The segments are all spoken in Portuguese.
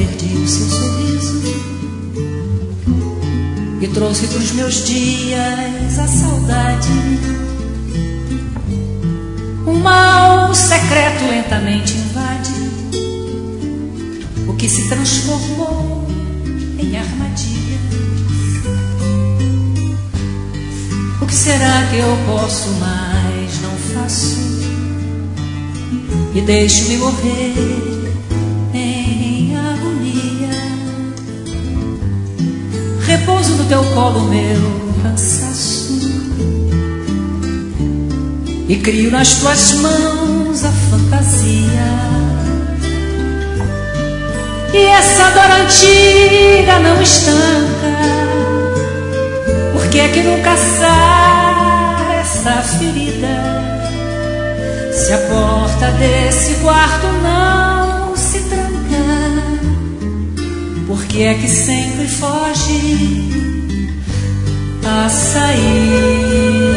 perdi o seu sorriso e trouxe pros meus dias a saudade. Um mal secreto lentamente invade o que se transformou em armadilha. O que será que eu posso, mas não faço, e deixo-me morrer em agonia. Repouso no teu colo meu cansaço e crio nas tuas mãos a fantasia. E essa dor antiga não estanca, por que é que nunca sara essa ferida? Se a porta desse quarto não se tranca, por que é que sempre foge a saída?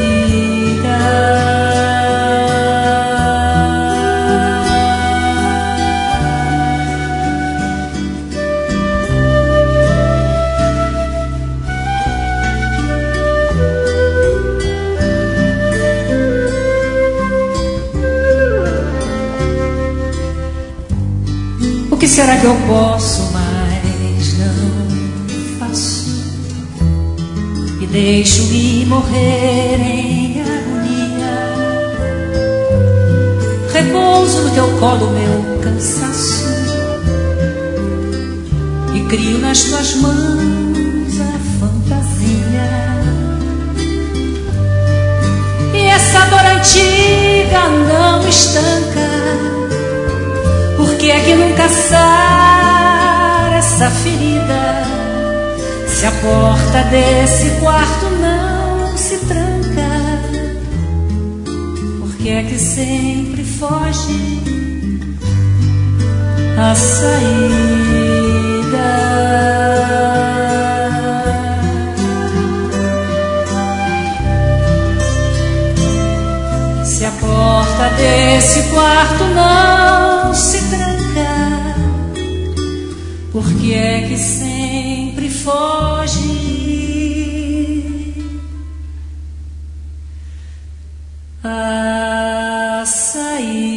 O que será que eu posso, mas não faço, e deixo-me morrer em agonia. Repouso no teu colo meu cansaço e crio nas tuas mãos a fantasia. E essa dor antiga não estanca, por que é que nunca sara essa ferida? Se a porta desse quarto não se tranca, por que é que sempre foge a saída? Se a porta desse quarto não se tranca, por que é que sempre foge a sair?